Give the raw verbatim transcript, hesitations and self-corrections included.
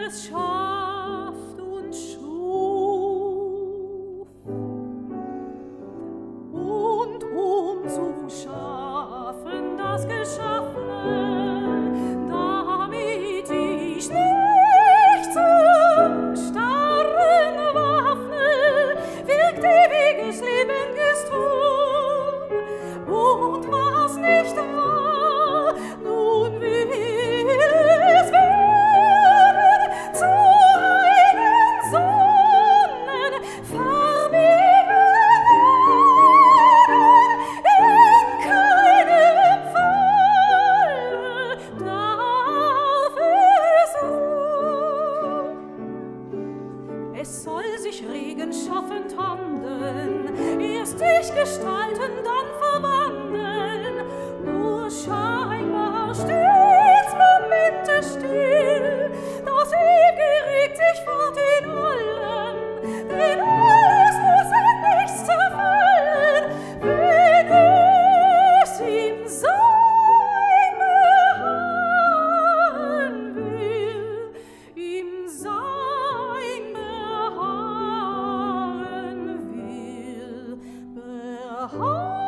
es schafft und schuf. Und um zu schaffen das Geschaffene, damit ich nicht zum starren waffne, wirkt ewiges Lebendiges Tun. Und was nicht war, nun will es werden zu einen sonnenfarbigen Erdern. In keinem Falle darf es so. Es soll sich regenschaffend handeln, erst dich gestalten, dann verwandeln. Nur scheinbar stets Momente still, das Ewige regt sich fort in allem, denn alles muss in nichts zerfallen, wenn es ihm sein beharren will, ihm sein beharren will, beharren